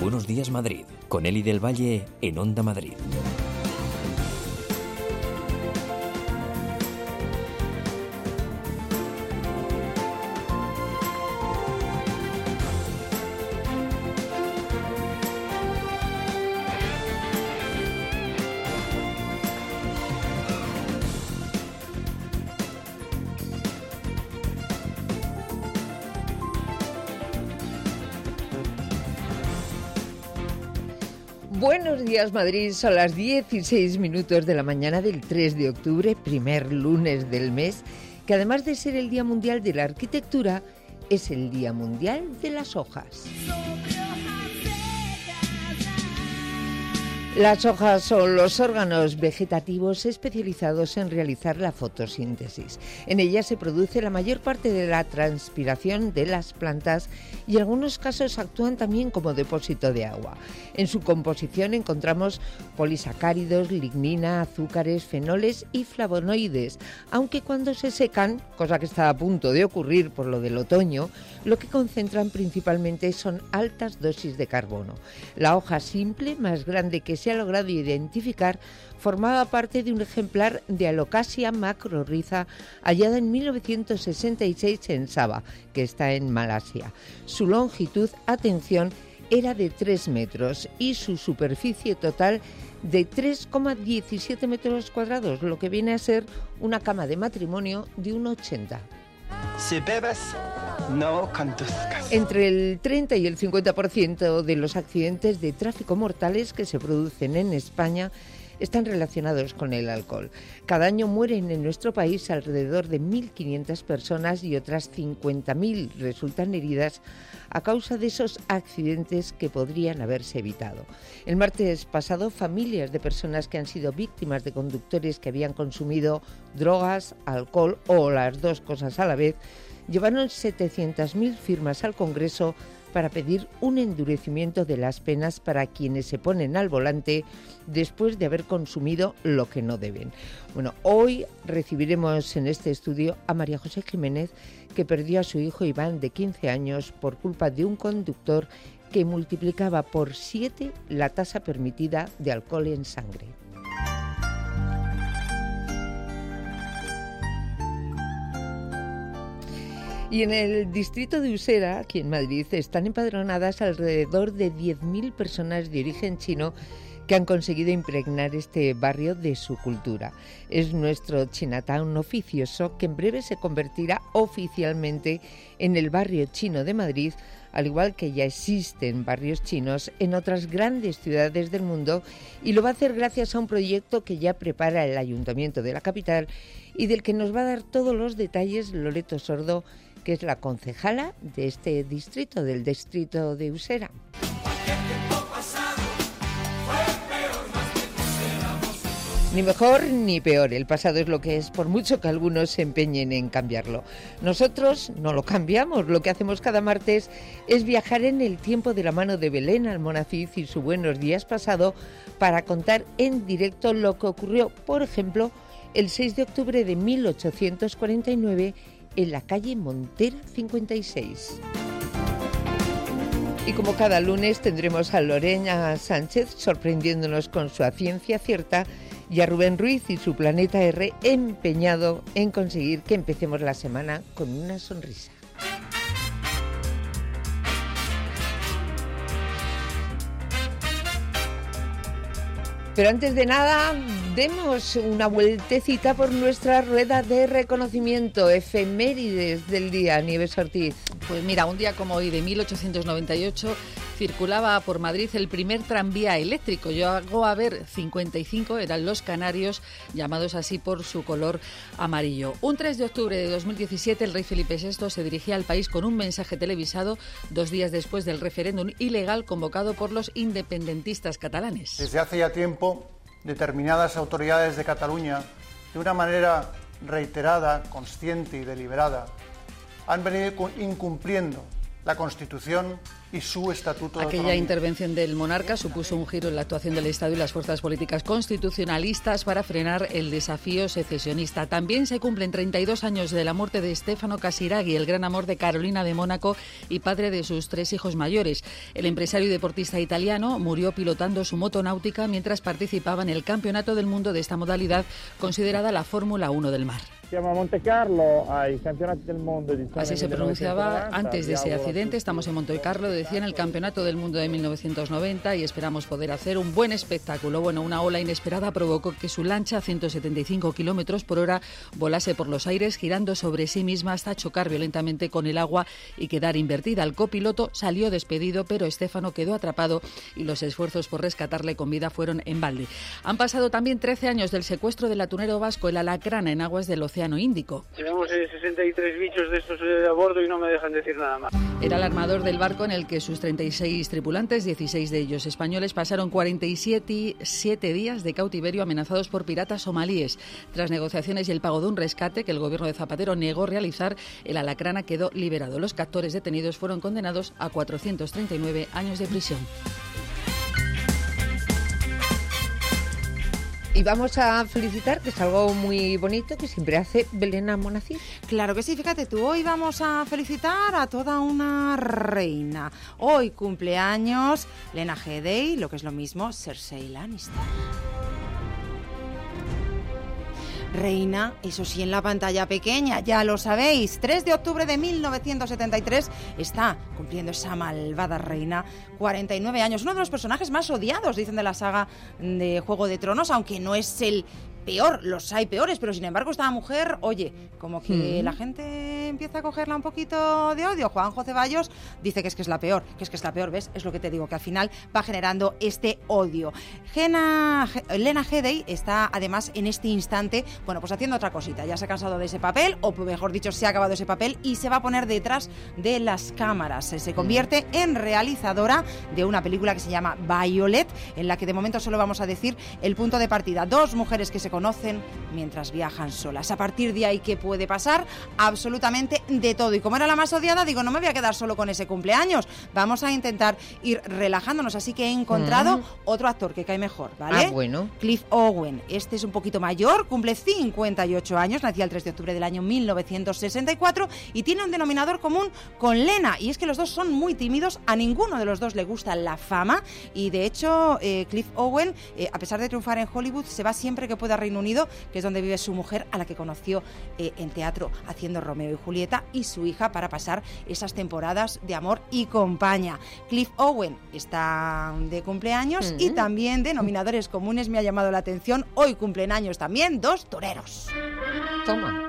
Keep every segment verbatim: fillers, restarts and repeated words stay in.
Buenos días Madrid, con Eli del Valle en Onda Madrid. Buenos días Madrid, son las dieciséis minutos de la mañana del tres de octubre, primer lunes del mes, que además de ser el Día Mundial de la Arquitectura, es el Día Mundial de las Hojas. Las hojas son los órganos vegetativos especializados en realizar la fotosíntesis. En ellas se produce la mayor parte de la transpiración de las plantas y en algunos casos actúan también como depósito de agua. En su composición encontramos polisacáridos, lignina, azúcares, fenoles y flavonoides, aunque cuando se secan, cosa que está a punto de ocurrir por lo del otoño, lo que concentran principalmente son altas dosis de carbono. La hoja simple, más grande que se ha logrado identificar, formaba parte de un ejemplar de Alocasia macrorhiza hallada en mil novecientos sesenta y seis en Sabah, que está en Malasia. Su longitud, atención, era de tres metros y su superficie total de tres coma diecisiete metros cuadrados, lo que viene a ser una cama de matrimonio de un ochenta. Si bebes, no conduzcas. Entre el treinta y el cincuenta por ciento de los accidentes de tráfico mortales que se producen en España están relacionados con el alcohol. Cada año mueren en nuestro país alrededor de mil quinientas personas y otras cincuenta mil resultan heridas a causa de esos accidentes que podrían haberse evitado. El martes pasado, familias de personas que han sido víctimas de conductores que habían consumido drogas, alcohol o las dos cosas a la vez, llevaron setecientas mil firmas al Congreso para pedir un endurecimiento de las penas para quienes se ponen al volante después de haber consumido lo que no deben. Bueno, hoy recibiremos en este estudio a María José Jiménez, que perdió a su hijo Iván de quince años por culpa de un conductor que multiplicaba por siete la tasa permitida de alcohol en sangre. Y en el distrito de Usera, aquí en Madrid, están empadronadas alrededor de diez mil personas de origen chino que han conseguido impregnar este barrio de su cultura. Es nuestro Chinatown oficioso, que en breve se convertirá oficialmente en el barrio chino de Madrid, al igual que ya existen barrios chinos en otras grandes ciudades del mundo, y lo va a hacer gracias a un proyecto que ya prepara el Ayuntamiento de la capital y del que nos va a dar todos los detalles Loreto Sordo, que es la concejala de este distrito, del distrito de Usera. Ni mejor ni peor, el pasado es lo que es, por mucho que algunos se empeñen en cambiarlo. Nosotros no lo cambiamos, lo que hacemos cada martes es viajar en el tiempo de la mano de Belén Almonacid y su Buenos Días pasado para contar en directo lo que ocurrió, por ejemplo, el seis de octubre de mil ochocientos cuarenta y nueve en la calle Montera cincuenta y seis. Y como cada lunes tendremos a Lorena Sánchez sorprendiéndonos con su A Ciencia Cierta y a Rubén Ruiz y su Planeta R empeñado en conseguir que empecemos la semana con una sonrisa. Pero antes de nada, demos una vueltecita por nuestra rueda de reconocimiento, efemérides del día. Nieves Ortiz. Pues mira, un día como hoy de mil ochocientos noventa y ocho circulaba por Madrid el primer tranvía eléctrico. Yo hago a ver cincuenta y cinco, eran los canarios, llamados así por su color amarillo. Un tres de octubre de dos mil diecisiete, el rey Felipe sexto se dirigía al país con un mensaje televisado dos días después del referéndum ilegal convocado por los independentistas catalanes. Desde hace ya tiempo, determinadas autoridades de Cataluña, de una manera reiterada, consciente y deliberada, han venido incumpliendo la Constitución y su estatuto de Aquella autonomía. intervención del monarca supuso un giro en la actuación del Estado y las fuerzas políticas constitucionalistas para frenar el desafío secesionista. También se cumplen treinta y dos años de la muerte de Stefano Casiraghi, el gran amor de Carolina de Mónaco y padre de sus tres hijos mayores. El empresario y deportista italiano murió pilotando su moto náutica mientras participaba en el Campeonato del Mundo de esta modalidad, considerada la Fórmula uno del mar. Siamo a Monte Carlo ai campionati del mondo di Así se pronunciaba antes de ese accidente. Estamos en Monte Carlo, decía, en el Campeonato del Mundo de mil novecientos noventa y esperamos poder hacer un buen espectáculo. Bueno, una ola inesperada provocó que su lancha a ciento setenta y cinco kilómetros por hora volase por los aires, girando sobre sí misma hasta chocar violentamente con el agua y quedar invertida. El copiloto salió despedido, pero Stefano quedó atrapado y los esfuerzos por rescatarle con vida fueron en balde. Han pasado también trece años del secuestro del atunero vasco, el Alacrana, en aguas del Océano Índico. Tenemos sesenta y tres bichos de estos a bordo y no me dejan decir nada más. Era el armador del barco en el que sus treinta y seis tripulantes, dieciséis de ellos españoles, pasaron cuarenta y siete días de cautiverio amenazados por piratas somalíes. Tras negociaciones y el pago de un rescate que el gobierno de Zapatero negó realizar, el Alacrana quedó liberado. Los captores detenidos fueron condenados a cuatrocientos treinta y nueve años de prisión. Y vamos a felicitar, que es algo muy bonito que siempre hace Belén Almonacid. Claro que sí, fíjate tú, hoy vamos a felicitar a toda una reina. Hoy cumpleaños Lena Headey, lo que es lo mismo, Cersei Lannister. Reina, eso sí, en la pantalla pequeña, ya lo sabéis, tres de octubre de mil novecientos setenta y tres está cumpliendo esa malvada reina, cuarenta y nueve años, uno de los personajes más odiados, dicen, de la saga de Juego de Tronos, aunque no es el peor, los hay peores, pero sin embargo esta mujer, oye, como que mm. la gente empieza a cogerla un poquito de odio. Juanjo Ceballos dice que es que es la peor, que es que es la peor, ¿ves? Es lo que te digo, que al final va generando este odio. Gena, Lena Headey está además en este instante, bueno, pues haciendo otra cosita, ya se ha cansado de ese papel, o mejor dicho, se ha acabado ese papel y se va a poner detrás de las cámaras. Se convierte en realizadora de una película que se llama Violet, en la que de momento solo vamos a decir el punto de partida. Dos mujeres que se conocen mientras viajan solas. A partir de ahí, ¿qué puede pasar? Absolutamente de todo. Y como era la más odiada, digo, no me voy a quedar solo con ese cumpleaños. Vamos a intentar ir relajándonos. Así que he encontrado mm. otro actor que cae mejor, ¿vale? Ah, bueno. Cliff Owen. Este es un poquito mayor, cumple cincuenta y ocho años, nació el tres de octubre del año mil novecientos sesenta y cuatro y tiene un denominador común con Lena. Y es que los dos son muy tímidos, a ninguno de los dos le gusta la fama. Y de hecho, eh, Cliff Owen, eh, a pesar de triunfar en Hollywood, se va siempre que pueda Reino Unido, que es donde vive su mujer, a la que conoció eh, en teatro haciendo Romeo y Julieta, y su hija, para pasar esas temporadas de amor y compañía. Cliff Owen está de cumpleaños mm. y también denominadores comunes me ha llamado la atención. Hoy cumplen años también dos toreros. Toma.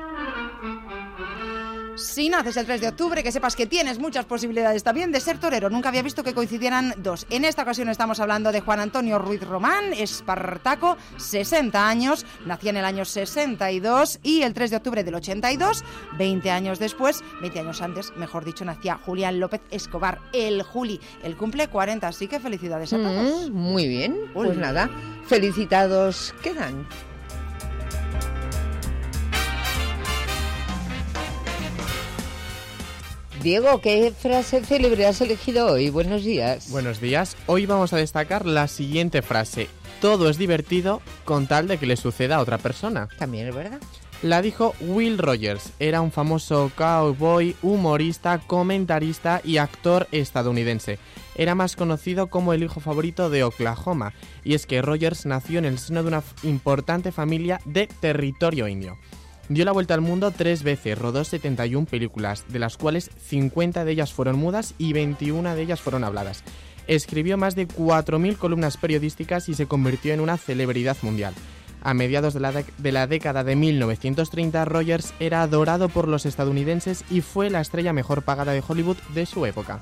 Si naces el tres de octubre, que sepas que tienes muchas posibilidades también de ser torero. Nunca había visto que coincidieran dos. En esta ocasión estamos hablando de Juan Antonio Ruiz Román, Espartaco, sesenta años, nacía en el año sesenta y dos y el tres de octubre del ochenta y dos, veinte años después, veinte años antes, mejor dicho, nacía Julián López Escobar, el Juli. Él cumple cuarenta, así que felicidades a todos. Mm, muy bien, pues Uy. nada, felicitados quedan. Diego, ¿qué frase célebre has elegido hoy? Buenos días. Buenos días. Hoy vamos a destacar la siguiente frase. Todo es divertido con tal de que le suceda a otra persona. También es verdad. La dijo Will Rogers. Era un famoso cowboy, humorista, comentarista y actor estadounidense. Era más conocido como el hijo favorito de Oklahoma. Y es que Rogers nació en el seno de una importante familia de territorio indio. Dio la vuelta al mundo tres veces, rodó setenta y una películas, de las cuales cincuenta de ellas fueron mudas y veintiuna de ellas fueron habladas. Escribió más de cuatro mil columnas periodísticas y se convirtió en una celebridad mundial. A mediados de la, de, de la década de mil novecientos treinta, Rogers era adorado por los estadounidenses y fue la estrella mejor pagada de Hollywood de su época.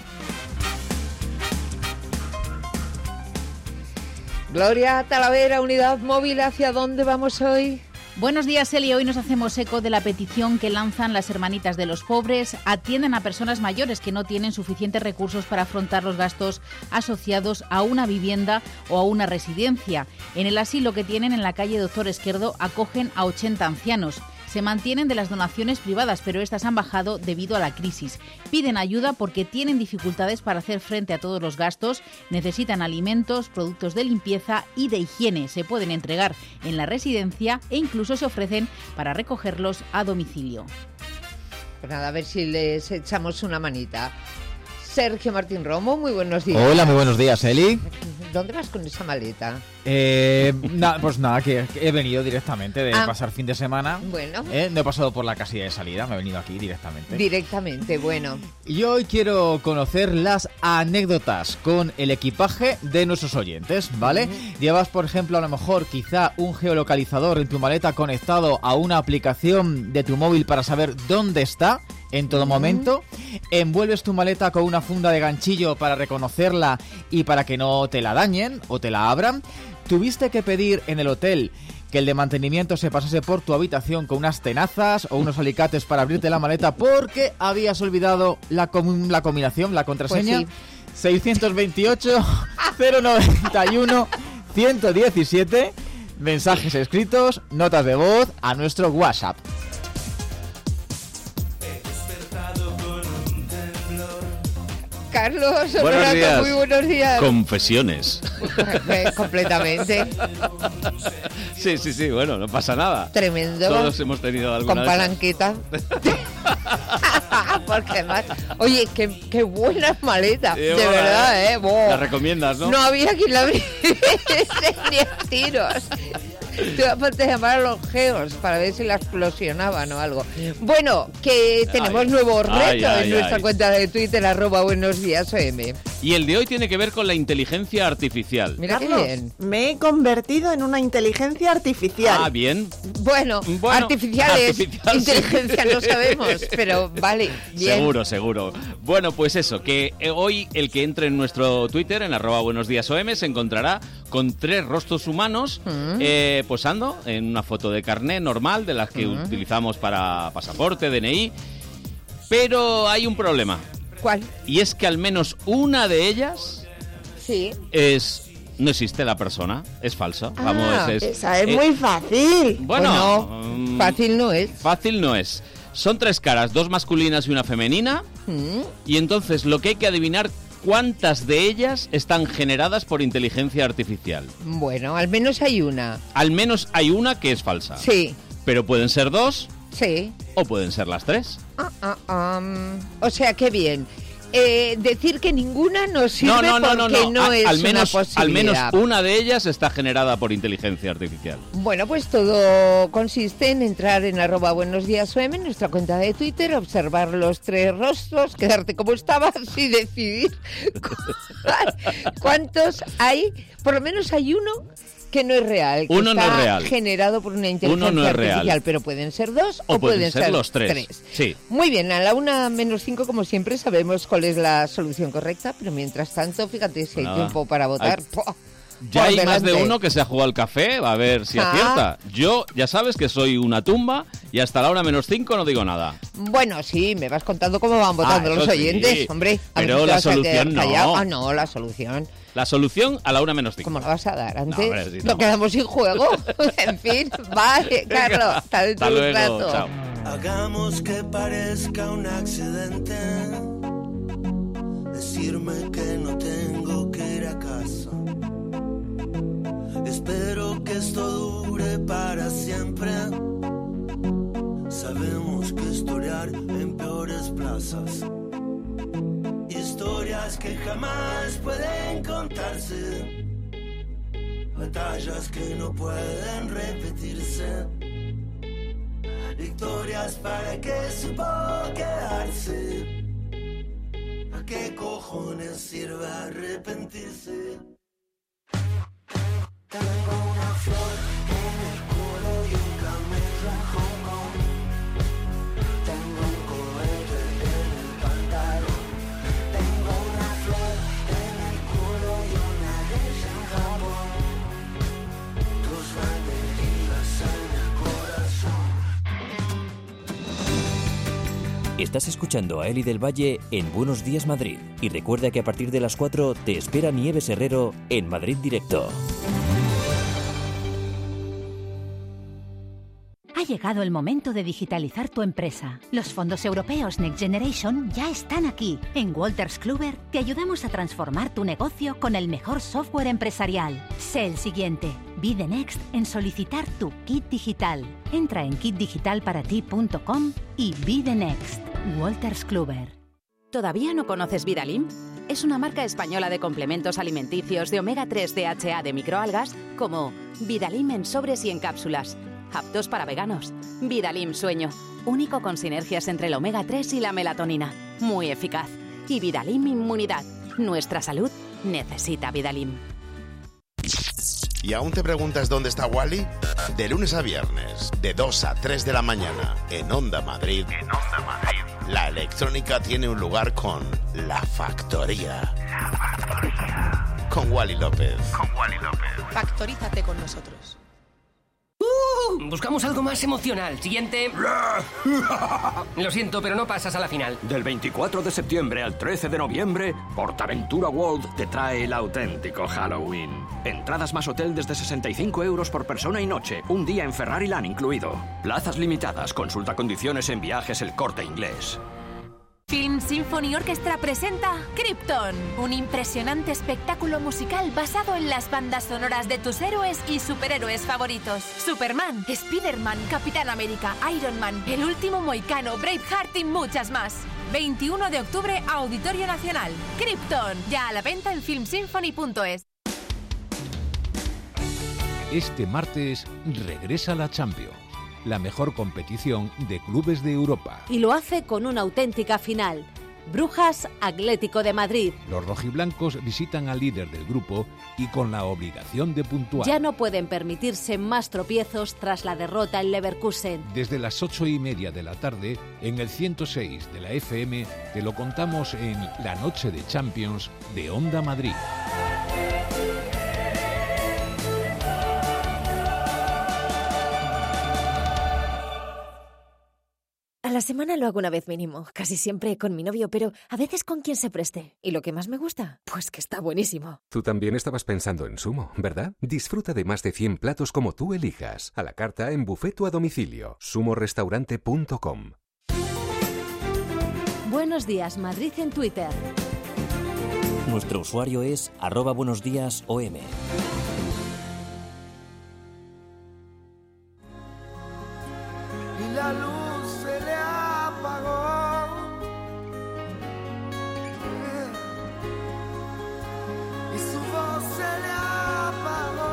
Gloria Talavera, Unidad Móvil, ¿hacia dónde vamos hoy? Buenos días, Eli. Hoy nos hacemos eco de la petición que lanzan las Hermanitas de los Pobres. Atienden a personas mayores que no tienen suficientes recursos para afrontar los gastos asociados a una vivienda o a una residencia. En el asilo que tienen en la calle Doctor Esquerdo acogen a ochenta ancianos. se mantienen de las donaciones privadas, pero estas han bajado debido a la crisis. Piden ayuda porque tienen dificultades para hacer frente a todos los gastos, necesitan alimentos, productos de limpieza y de higiene. Se pueden entregar en la residencia e incluso se ofrecen para recogerlos a domicilio. Pues nada, a ver si les echamos una manita. Sergio Martín Romo, muy buenos días. Hola, muy buenos días, Eli. ¿Dónde vas con esa maleta? Eh, na, pues nada, que, que he venido directamente de ah, pasar fin de semana. Bueno. Eh, no he pasado por la casilla de salida, me he venido aquí directamente. Directamente, bueno. Y hoy quiero conocer las anécdotas con el equipaje de nuestros oyentes, ¿vale? Uh-huh. Llevas, por ejemplo, a lo mejor quizá un geolocalizador en tu maleta conectado a una aplicación de tu móvil para saber dónde está en todo momento. Envuelves tu maleta con una funda de ganchillo para reconocerla y para que no te la dañen o te la abran. Tuviste que pedir en el hotel que el de mantenimiento se pasase por tu habitación con unas tenazas o unos alicates para abrirte la maleta porque habías olvidado la, com- la combinación, la contraseña. Pues sí. seiscientos veintiocho, cero noventa y uno, ciento diecisiete, mensajes escritos, notas de voz a nuestro WhatsApp. Carlos, buenos días. Muy buenos días. Confesiones. Completamente. Sí, sí, sí, bueno, no pasa nada. Tremendo. Todos hemos tenido alguna con palanqueta. Porque más. Oye, qué, qué buena maleta. Sí, de bueno, verdad, ¿eh? Wow. La recomiendas, ¿no? No había quien la abriese ni a tiros. Te vas a llamar a los geos para ver si la explosionaban o algo. Bueno, que tenemos ay, nuevo reto ay, ay, en nuestra ay. cuenta de Twitter, arroba buenos días O M. Y el de hoy tiene que ver con la inteligencia artificial. Mira Carlos, qué bien. Me he convertido en una inteligencia artificial. Ah, bien. Bueno, bueno artificiales, artificial, inteligencia sí. No sabemos, pero vale, bien. Seguro, seguro. Bueno, pues eso, que hoy el que entre en nuestro Twitter, en arroba buenos días O M, se encontrará con tres rostros humanos mm. eh, posando en una foto de carné normal, de las que mm. utilizamos para pasaporte, D N I. Pero hay un problema. ¿Cuál? Y es que al menos una de ellas sí. es no existe la persona, es falsa. Ah, Vamos, es, esa es, es muy fácil. Bueno, pues no, um, fácil no es. Fácil no es. Son tres caras, dos masculinas y una femenina. Mm. Y entonces lo que hay que adivinar cuántas de ellas están generadas por inteligencia artificial. Bueno, al menos hay una. Al menos hay una que es falsa. Sí. Pero pueden ser dos. Sí. O pueden ser las tres. Ah, ah, um, o sea, qué bien. Eh, decir que ninguna nos sirve no, no, no, porque no, no. no A, es al menos, una posibilidad. Al menos una de ellas está generada por inteligencia artificial. Bueno, pues todo consiste en entrar en arroba buenos días O M, en nuestra cuenta de Twitter, observar los tres rostros, quedarte como estabas y decidir cuántos hay. Por lo menos hay uno que no es real, que uno está no es real. generado por una inteligencia no artificial, real. Pero pueden ser dos o, o pueden, pueden ser, ser los tres. tres. Sí. Muy bien, a la una menos cinco, como siempre, sabemos cuál es la solución correcta, pero mientras tanto, fíjate si hay Nada. tiempo para votar. Hay... Ya hay delante. Más de uno que se ha jugado al café, a ver si ah. acierta. Yo, ya sabes que soy una tumba y hasta la una menos cinco no digo nada. Bueno, sí, me vas contando cómo van votando ah, los oyentes, sí. hombre. Pero la solución no. Ah, no, la solución. La solución a la una menos cinco. ¿Cómo la vas a dar? Antes no, hombre, sí, no. nos quedamos sin juego. En fin, vale, Carlos. Hasta dentro Hasta de un luego, rato. Chao. Hagamos que parezca un accidente. Decirme que no tengo que ir a casa. Espero que esto dure para siempre. Sabemos que historiar en peores plazas. Historias que jamás pueden contarse. Batallas que no pueden repetirse. Victorias para que supo quedarse. ¿A qué cojones sirve arrepentirse? Tengo una flor en el culo y un camello en Hong Kong. Tengo un cohete en el pantalón. Tengo una flor en el culo y una de ella en Japón. Tus banderillas en el corazón. Estás escuchando a Eli del Valle en Buenos Días Madrid. Y recuerda que a partir de las cuatro te espera Nieves Herrero en Madrid Directo. Hay llegado el momento de digitalizar tu empresa. Los fondos europeos Next Generation ya están aquí. En Wolters Kluwer te ayudamos a transformar tu negocio con el mejor software empresarial. Sé el siguiente. Be the next en solicitar tu kit digital. Entra en kit digital para ti punto com y be the next. Wolters Kluwer. ¿Todavía no conoces Vitalim? Es una marca española de complementos alimenticios de omega tres D H A de microalgas como Vitalim en sobres y en cápsulas, aptos para veganos. Vitalim Sueño, único con sinergias entre el omega tres y la melatonina, muy eficaz. Y Vitalim Inmunidad, nuestra salud necesita Vitalim. ¿Y aún te preguntas dónde está Wally? De lunes a viernes, de dos a tres de la mañana, en Onda Madrid. En Onda Madrid. La electrónica tiene un lugar con La Factoría. La Factoría. Con Wally López. Con Wally López. Factorízate con nosotros. Uh, buscamos algo más emocional. Siguiente. Lo siento, pero no pasas a la final. Del veinticuatro de septiembre al trece de noviembre, PortAventura World te trae el auténtico Halloween. Entradas más hotel desde sesenta y cinco euros por persona y noche. Un día en Ferrariland incluido. Plazas limitadas. Consulta condiciones en Viajes El Corte Inglés. Film Symphony Orchestra presenta Krypton, un impresionante espectáculo musical basado en las bandas sonoras de tus héroes y superhéroes favoritos. Superman, Spider-Man, Capitán América, Iron Man, El Último Mohicano, Braveheart y muchas más. veintiuno de octubre, Auditorio Nacional. Krypton, ya a la venta en film symphony punto es. Este martes regresa la Champions, la mejor competición de clubes de Europa. Y lo hace con una auténtica final. Brujas Atlético de Madrid. Los rojiblancos visitan al líder del grupo y con la obligación de puntuar. Ya no pueden permitirse más tropiezos tras la derrota en Leverkusen. Desde las ocho y media de la tarde, en el ciento seis de la F M, te lo contamos en La Noche de Champions de Onda Madrid. A la semana lo hago una vez mínimo, casi siempre con mi novio, pero a veces con quien se preste. ¿Y lo que más me gusta? Pues que está buenísimo. Tú también estabas pensando en Sumo, ¿verdad? Disfruta de más de cien platos como tú elijas, a la carta en buffet o a domicilio. sumo restaurante punto com. Buenos días, Madrid en Twitter. Nuestro usuario es arroba buenos días O M. Y la luz se le apagó. Y su voz se le apagó.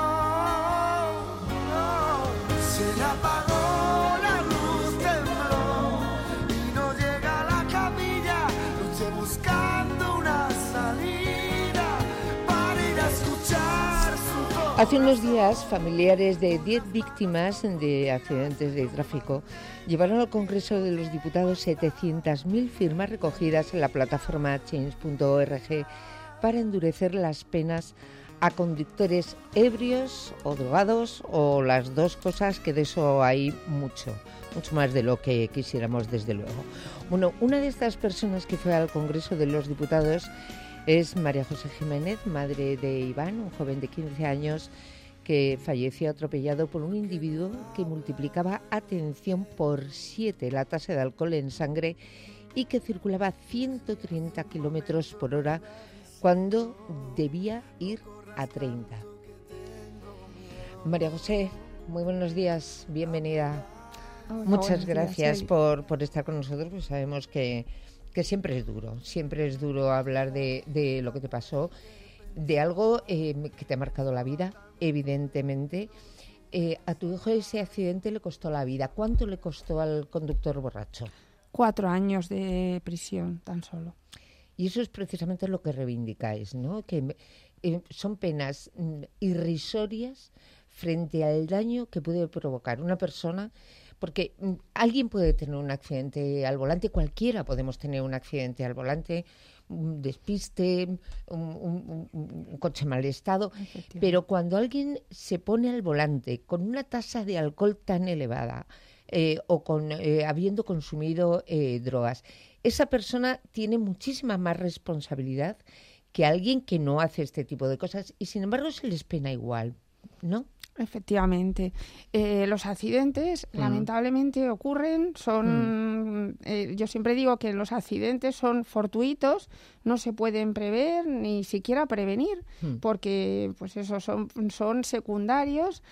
Se le apagó, la luz tembló. Y no llega a la camilla. Luché buscando una salida para ir a escuchar su voz. Hace unos días, familiares de diez víctimas de accidentes de tráfico llevaron al Congreso de los Diputados setecientas mil firmas recogidas en la plataforma change punto org para endurecer las penas a conductores ebrios o drogados o las dos cosas, que de eso hay mucho, mucho más de lo que quisiéramos, desde luego. Bueno, una de estas personas que fue al Congreso de los Diputados es María José Jiménez, madre de Iván, un joven de quince años que falleció atropellado por un individuo que multiplicaba, atención, por siete la tasa de alcohol en sangre y que circulaba a ciento treinta kilómetros por hora cuando debía ir a treinta. María José, muy buenos días, bienvenida. Hola, Muchas buenos gracias días, por, por estar con nosotros, pues sabemos que, que siempre es duro, siempre es duro hablar de, de lo que te pasó, de algo eh, que te ha marcado la vida, evidentemente. Eh, a tu hijo ese accidente le costó la vida. ¿Cuánto le costó al conductor borracho? Cuatro años de prisión, tan solo. Y eso es precisamente lo que reivindicáis, ¿no? Que eh, son penas mm, irrisorias frente al daño que puede provocar una persona, porque mm, alguien puede tener un accidente al volante, cualquiera podemos tener un accidente al volante, un despiste, un, un, un, un coche mal estado, pero cuando alguien se pone al volante con una tasa de alcohol tan elevada eh, o con eh, habiendo consumido eh, drogas, esa persona tiene muchísima más responsabilidad que alguien que no hace este tipo de cosas y sin embargo se les pena igual. ¿no? Efectivamente. Eh, los accidentes, mm. lamentablemente, ocurren, son... Mm. Eh, yo siempre digo que los accidentes son fortuitos, no se pueden prever ni siquiera prevenir, mm. porque pues eso son, son secundarios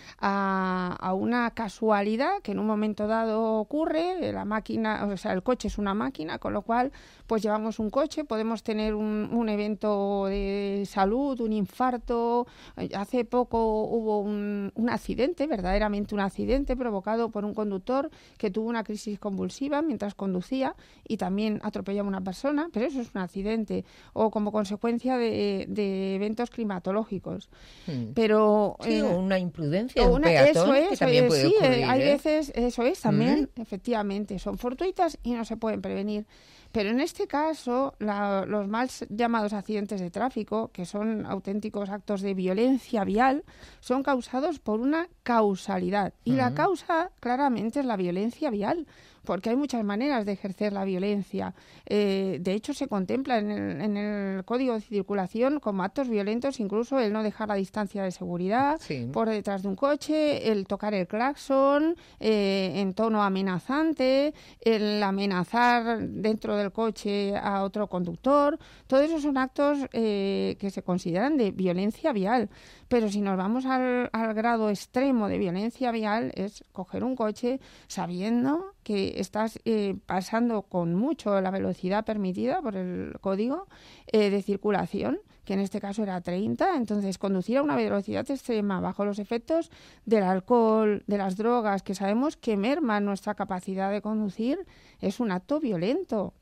a, a una casualidad que en un momento dado ocurre. La máquina, o sea, el coche es una máquina, con lo cual pues llevamos un coche, podemos tener un, un evento de salud, un infarto. Hace poco hubo un un accidente, verdaderamente un accidente provocado por un conductor que tuvo una crisis convulsiva mientras conducía y también atropelló a una persona, pero eso es un accidente, o como consecuencia de, de eventos climatológicos. Hmm. Pero sí, eh, o una imprudencia, o un una, peatón, eso es, que también puede sí, ocurrir, hay ¿eh? veces, eso es también, ¿Mm? efectivamente, son fortuitas y no se pueden prevenir. Pero en este caso, la, los mal llamados accidentes de tráfico, que son auténticos actos de violencia vial, son causados por una causalidad. Y uh-huh. la causa, claramente, es la violencia vial, porque hay muchas maneras de ejercer la violencia. Eh, de hecho, se contempla en el, en el Código de Circulación como actos violentos, incluso el no dejar la distancia de seguridad sí. por detrás de un coche, el tocar el claxon eh, en tono amenazante, el amenazar dentro del coche a otro conductor. Todos esos son actos eh, que se consideran de violencia vial. Pero si nos vamos al, al grado extremo de violencia vial, es coger un coche sabiendo que estás eh, pasando con mucho la velocidad permitida por el código eh, de circulación, que en este caso era treinta, entonces conducir a una velocidad extrema bajo los efectos del alcohol, de las drogas, que sabemos que merman nuestra capacidad de conducir, es un acto violento.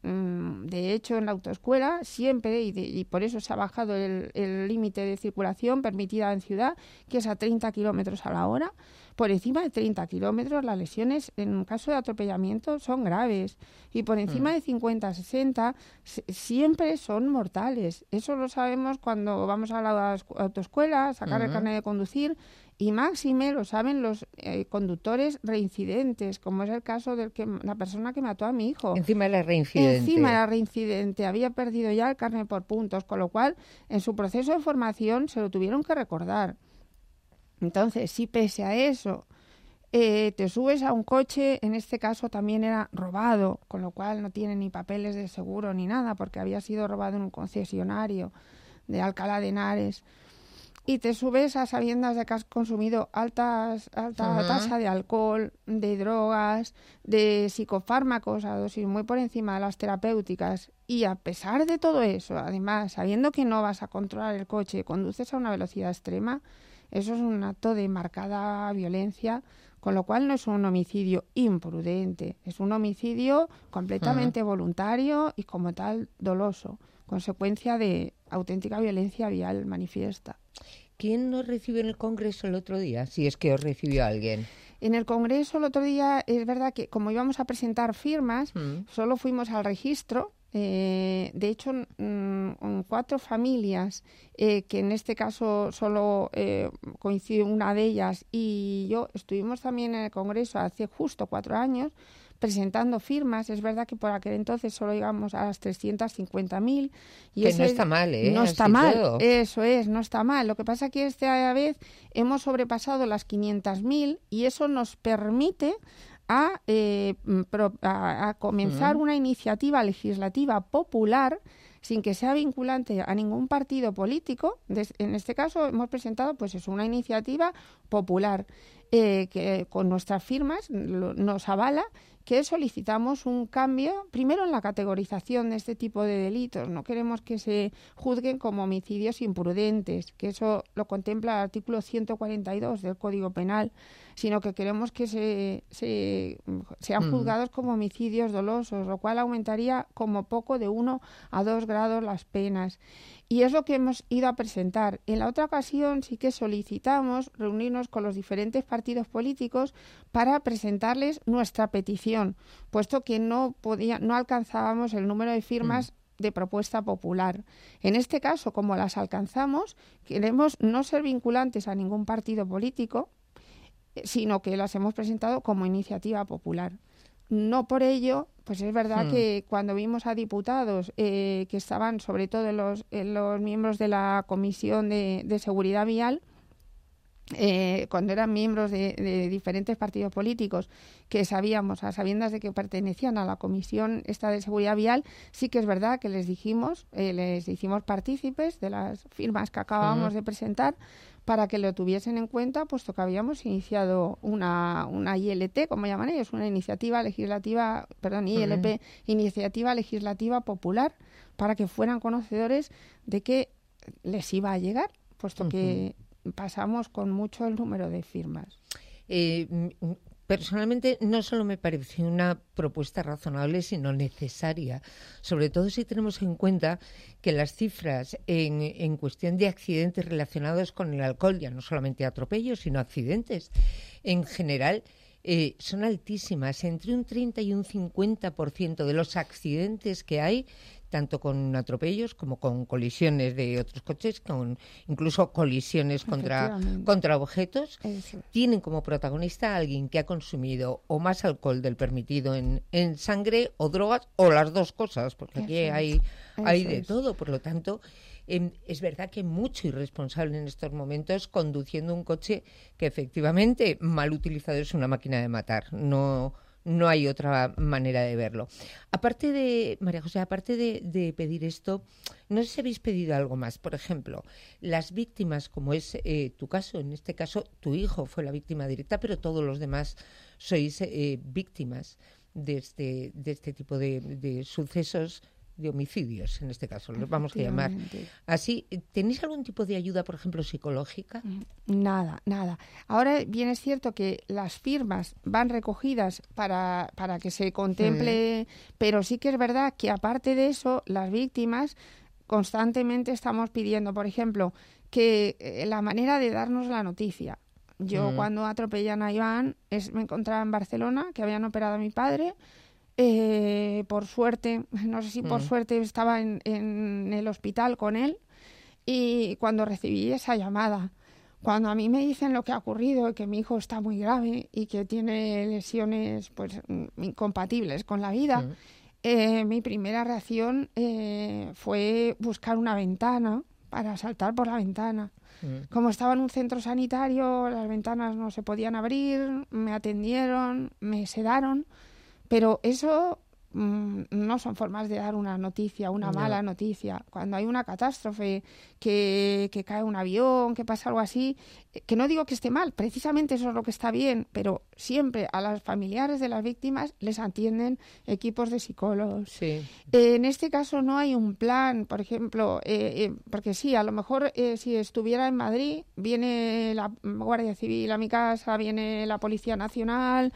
De hecho, en la autoescuela siempre, y, de, y por eso se ha bajado el límite de circulación permitida en ciudad, que es a treinta kilómetros a la hora. Por encima de treinta kilómetros las lesiones en un caso de atropellamiento son graves y por encima mm. de cincuenta a sesenta siempre son mortales. Eso lo sabemos cuando vamos a la autoescuela a sacar mm. el carnet de conducir y máxime lo saben los eh, conductores reincidentes, como es el caso de que, la persona que mató a mi hijo. Encima era reincidente. Encima era reincidente, había perdido ya el carnet por puntos, con lo cual en su proceso de formación se lo tuvieron que recordar. Entonces, si pese a eso eh, te subes a un coche, en este caso también era robado, con lo cual no tiene ni papeles de seguro ni nada, porque había sido robado en un concesionario de Alcalá de Henares, y te subes a sabiendas de que has consumido altas, alta uh-huh. tasa de alcohol, de drogas, de psicofármacos a dosis muy por encima de las terapéuticas, y a pesar de todo eso, además, sabiendo que no vas a controlar el coche, conduces a una velocidad extrema, eso es un acto de marcada violencia, con lo cual no es un homicidio imprudente, es un homicidio completamente uh-huh. voluntario y como tal doloso, consecuencia de auténtica violencia vial manifiesta. ¿Quién nos recibió en el Congreso el otro día? Si es que os recibió alguien. En el Congreso el otro día es verdad que como íbamos a presentar firmas, uh-huh. solo fuimos al registro. Eh, de hecho, mm, cuatro familias, eh, que en este caso solo eh, coincide una de ellas y yo, estuvimos también en el Congreso hace justo cuatro años presentando firmas. Es verdad que por aquel entonces solo íbamos a las trescientas cincuenta mil. Que ese, no está mal, ¿eh? No está Así mal, todo. Eso es, no está mal. Lo que pasa es que esta vez hemos sobrepasado las quinientas mil y eso nos permite A, eh, pro, a, a comenzar uh-huh. una iniciativa legislativa popular sin que sea vinculante a ningún partido político. Des, en este caso hemos presentado pues es una iniciativa popular eh, que con nuestras firmas lo, nos avala que solicitamos un cambio, primero en la categorización de este tipo de delitos. No queremos que se juzguen como homicidios imprudentes, que eso lo contempla el artículo ciento cuarenta y dos del Código Penal, sino que queremos que se, se sean juzgados mm. como homicidios dolosos, lo cual aumentaría como poco de uno a dos grados las penas. Y es lo que hemos ido a presentar. En la otra ocasión sí que solicitamos reunirnos con los diferentes partidos políticos para presentarles nuestra petición, puesto que no podía, no alcanzábamos el número de firmas mm. de propuesta popular. En este caso, como las alcanzamos, queremos no ser vinculantes a ningún partido político, sino que las hemos presentado como iniciativa popular. No por ello, pues es verdad hmm. que cuando vimos a diputados eh, que estaban, sobre todo los, los miembros de la Comisión de, de Seguridad Vial, eh, cuando eran miembros de, de diferentes partidos políticos, que sabíamos, a sabiendas de que pertenecían a la Comisión esta de Seguridad Vial, sí que es verdad que les dijimos, eh, les hicimos partícipes de las firmas que acabábamos uh-huh. de presentar, para que lo tuviesen en cuenta, puesto que habíamos iniciado una, una I L T, como llaman ellos, una iniciativa legislativa, perdón, I L P, uh-huh. Iniciativa Legislativa Popular, para que fueran conocedores de que les iba a llegar, puesto uh-huh. que pasamos con mucho el número de firmas. Eh, Personalmente, no solo me pareció una propuesta razonable, sino necesaria, sobre todo si tenemos en cuenta que las cifras en, en cuestión de accidentes relacionados con el alcohol, ya no solamente atropellos, sino accidentes en general, eh, son altísimas. Entre un treinta y un cincuenta por ciento de los accidentes que hay, tanto con atropellos como con colisiones de otros coches, con incluso colisiones contra, contra objetos, Eso. tienen como protagonista a alguien que ha consumido o más alcohol del permitido en, en sangre o drogas, o las dos cosas, porque Eso aquí hay, hay de es. todo. Por lo tanto, eh, es verdad que hay mucho irresponsable en estos momentos conduciendo un coche que efectivamente mal utilizado es una máquina de matar. No... No hay otra manera de verlo. Aparte de, María José, aparte de, de pedir esto, no sé si habéis pedido algo más. Por ejemplo, las víctimas, como es eh, tu caso, en este caso tu hijo fue la víctima directa, pero todos los demás sois eh, víctimas de este, de este tipo de, de sucesos, de homicidios, en este caso, los vamos a llamar así. ¿Tenéis algún tipo de ayuda, por ejemplo, psicológica? Nada, nada. Ahora bien es cierto que las firmas van recogidas para, para que se contemple, mm. pero sí que es verdad que aparte de eso, las víctimas constantemente estamos pidiendo, por ejemplo, que eh, la manera de darnos la noticia. Yo mm. cuando atropellan a Iván, es, me encontraba en Barcelona, que habían operado a mi padre. Eh, por suerte, no sé si por mm. suerte estaba en, en el hospital con él, y cuando recibí esa llamada, cuando a mí me dicen lo que ha ocurrido, que mi hijo está muy grave y que tiene lesiones pues incompatibles con la vida, mm. eh, mi primera reacción eh, fue buscar una ventana para saltar por la ventana. Mm. Como estaba en un centro sanitario, las ventanas no se podían abrir, me atendieron, me sedaron. Pero eso mmm, no son formas de dar una noticia, una no. mala noticia. Cuando hay una catástrofe, que, que cae un avión, que pasa algo así, que no digo que esté mal, precisamente eso es lo que está bien, pero siempre a los familiares de las víctimas les atienden equipos de psicólogos. Sí. Eh, en este caso no hay un plan, por ejemplo, eh, eh, porque sí, a lo mejor eh, si estuviera en Madrid, viene la Guardia Civil a mi casa, viene la Policía Nacional,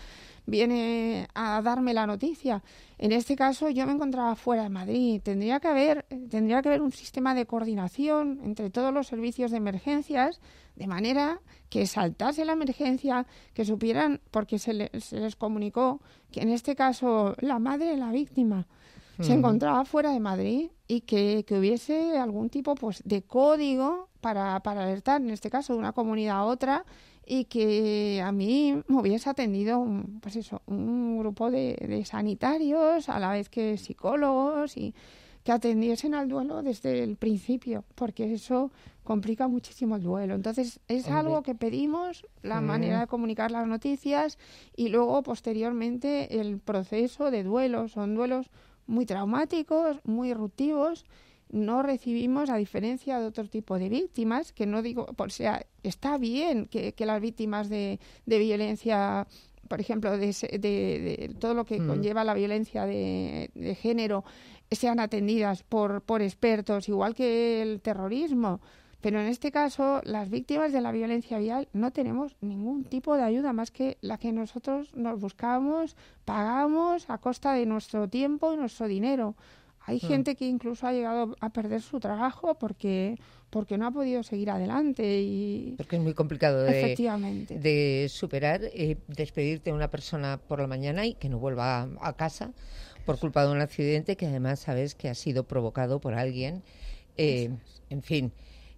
viene a darme la noticia. En este caso yo me encontraba fuera de Madrid. Tendría que haber, tendría que haber un sistema de coordinación entre todos los servicios de emergencias, de manera que saltase la emergencia, que supieran, porque se, le, se les comunicó que en este caso la madre de la víctima mm. se encontraba fuera de Madrid, y que, que hubiese algún tipo pues de código para, para alertar, en este caso de una comunidad a otra, y que a mí me hubiese atendido un, pues eso, un grupo de, de sanitarios, a la vez que psicólogos, y que atendiesen al duelo desde el principio, porque eso complica muchísimo el duelo. Entonces es Hombre. algo que pedimos, la mm. manera de comunicar las noticias, y luego posteriormente el proceso de duelo. Son duelos muy traumáticos, muy eruptivos. No recibimos, a diferencia de otro tipo de víctimas, que no digo, o sea, está bien que, que las víctimas de, de violencia, por ejemplo, de, de, de todo lo que mm. conlleva la violencia de, de género, sean atendidas por, por expertos, igual que el terrorismo. Pero en este caso, las víctimas de la violencia vial no tenemos ningún tipo de ayuda más que la que nosotros nos buscamos, pagamos a costa de nuestro tiempo y nuestro dinero. Hay mm. gente que incluso ha llegado a perder su trabajo porque, porque no ha podido seguir adelante. Y porque es muy complicado de, efectivamente. de superar, eh, despedirte de una persona por la mañana y que no vuelva a, a casa por culpa de un accidente que además sabes que ha sido provocado por alguien. Eh, en fin,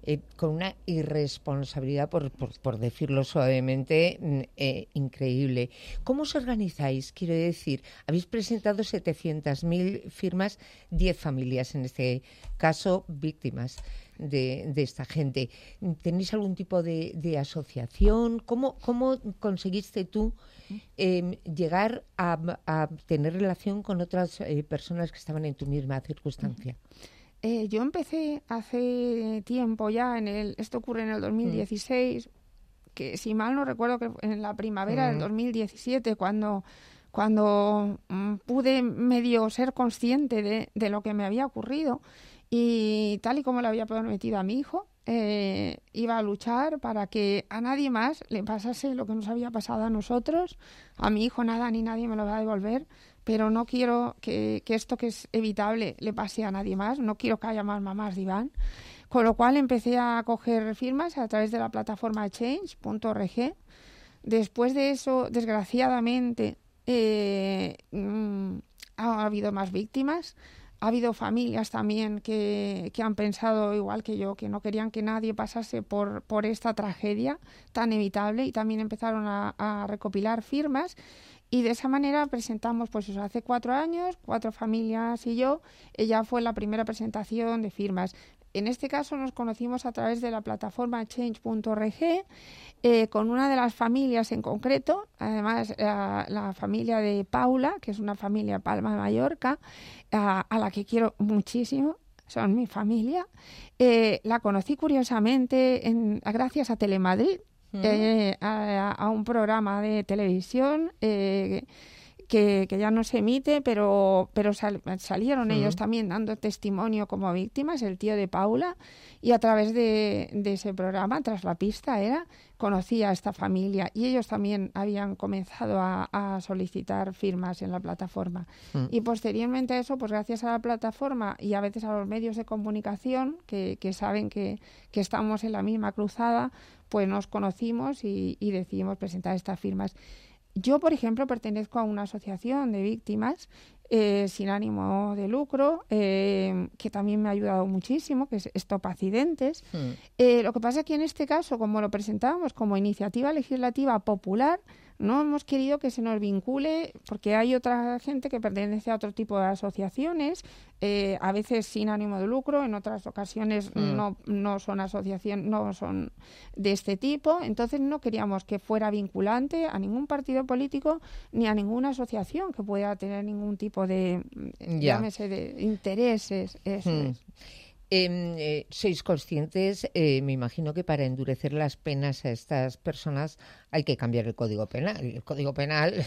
eh, con una irresponsabilidad, por, por, por decirlo suavemente, eh, increíble. ¿Cómo os organizáis? Quiero decir, habéis presentado setecientas mil firmas, diez familias en este caso, víctimas de, de esta gente. ¿Tenéis algún tipo de, de asociación? ¿Cómo, cómo conseguiste tú eh, llegar a, a tener relación con otras eh, personas que estaban en tu misma circunstancia? Eh, yo empecé hace tiempo ya, en el, esto ocurre en el dos mil dieciséis, mm. que si mal no recuerdo, que en la primavera mm. del dos mil diecisiete, cuando, cuando mm, pude medio ser consciente de, de lo que me había ocurrido, y tal y como le había prometido a mi hijo, eh, iba a luchar para que a nadie más le pasase lo que nos había pasado a nosotros. A mi hijo nada ni nadie me lo va a devolver, pero no quiero que, que esto que es evitable le pase a nadie más. No quiero que haya más mamás de Iván. Con lo cual empecé a coger firmas a través de la plataforma change punto org. Después de eso, desgraciadamente, eh, mm, ha habido más víctimas. Ha habido familias también que, que han pensado igual que yo, que no querían que nadie pasase por, por esta tragedia tan evitable, y también empezaron a, a recopilar firmas, y de esa manera presentamos, pues eso, hace cuatro años, cuatro familias y yo, ella fue la primera presentación de firmas. En este caso nos conocimos a través de la plataforma change punto org, eh, con una de las familias en concreto, además la, la familia de Paula, que es una familia de Palma de Mallorca, a, a la que quiero muchísimo, son mi familia. Eh, la conocí curiosamente en, gracias a Telemadrid, uh-huh. eh, a, a un programa de televisión eh, Que, que ya no se emite, pero, pero sal, salieron uh-huh. ellos también dando testimonio como víctimas, el tío de Paula, y a través de, de ese programa, Tras la Pista era, conocí a esta familia, y ellos también habían comenzado a, a solicitar firmas en la plataforma. Uh-huh. Y posteriormente a eso, pues gracias a la plataforma y a veces a los medios de comunicación que, que saben que, que estamos en la misma cruzada, pues nos conocimos y, y decidimos presentar estas firmas. Yo, por ejemplo, pertenezco a una asociación de víctimas eh, sin ánimo de lucro, eh, que también me ha ayudado muchísimo, que es Stop Accidentes. Mm. Eh, lo que pasa es que en este caso, como lo presentábamos como iniciativa legislativa popular, no hemos querido que se nos vincule, porque hay otra gente que pertenece a otro tipo de asociaciones, eh, a veces sin ánimo de lucro, en otras ocasiones mm. no, no son asociaciones, no son de este tipo. Entonces no queríamos que fuera vinculante a ningún partido político ni a ninguna asociación que pueda tener ningún tipo de, yeah. llámese, de intereses. Eso mm. es. Eh, eh, sois conscientes, eh, me imagino que para endurecer las penas a estas personas hay que cambiar el Código Penal. El Código Penal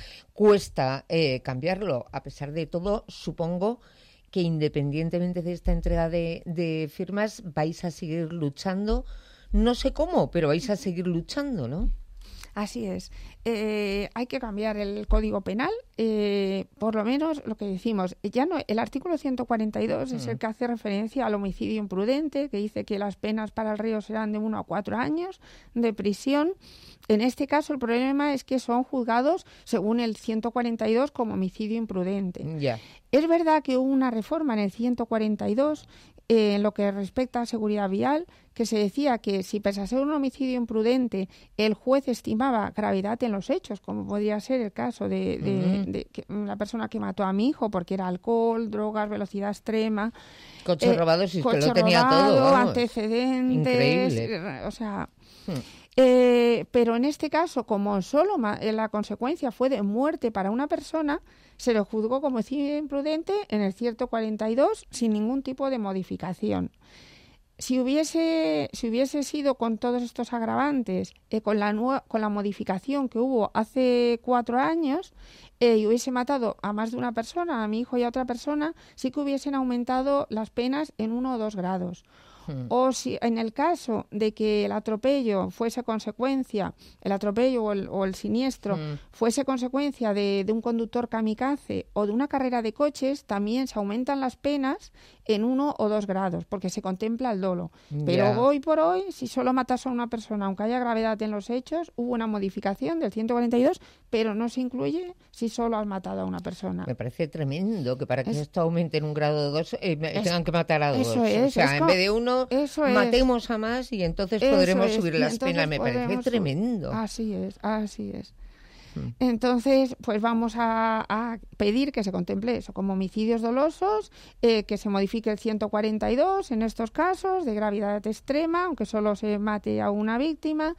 cuesta eh, cambiarlo. A pesar de todo, supongo que independientemente de esta entrega de, de firmas vais a seguir luchando. No sé cómo, pero vais a seguir luchando, ¿no? Así es. Eh, hay que cambiar el Código Penal, eh, por lo menos lo que decimos. Ya no, el artículo ciento cuarenta y dos mm. es el que hace referencia al homicidio imprudente, que dice que las penas para el reo serán de uno a cuatro años de prisión. En este caso, el problema es que son juzgados según el ciento cuarenta y dos como homicidio imprudente. Yeah. Es verdad que hubo una reforma en el ciento cuarenta y dos eh, en lo que respecta a seguridad vial, que se decía que si pese a ser un homicidio imprudente, el juez estimaba gravedad en los hechos, como podría ser el caso de, de, uh-huh. de, de que la persona que mató a mi hijo, porque era alcohol, drogas, velocidad extrema. Coche eh, robado, si es coche que lo tenía robado, todo. Vamos. Antecedentes. Increíble. O sea. Hmm. Eh, pero en este caso, como solo ma- la consecuencia fue de muerte para una persona, se le juzgó como homicidio imprudente en el ciento cuarenta y dos sin ningún tipo de modificación. Si hubiese, si hubiese sido con todos estos agravantes, eh, con, la nue- con la modificación que hubo hace cuatro años, eh, y hubiese matado a más de una persona, a mi hijo y a otra persona, sí que hubiesen aumentado las penas en uno o dos grados. O si en el caso de que el atropello fuese consecuencia, el atropello o el, o el siniestro mm. fuese consecuencia de, de un conductor kamikaze o de una carrera de coches, también se aumentan las penas en uno o dos grados, porque se contempla el dolo. Pero Ya. hoy por hoy, si solo matas a una persona, aunque haya gravedad en los hechos, hubo una modificación del ciento cuarenta y dos, pero no se incluye si solo has matado a una persona. Me parece tremendo que para que Es- esto aumente en un grado dos eh, me- Es- tengan que matar a dos. eso o es, sea, es en co- vez de uno, eso es. matemos a más y entonces Eso podremos es, subir y las entonces penas. Me parece podremos sub- tremendo. Así es, así es. Entonces, pues vamos a, a pedir que se contemple eso como homicidios dolosos, eh, que se modifique el ciento cuarenta y dos en estos casos de gravedad extrema, aunque solo se mate a una víctima,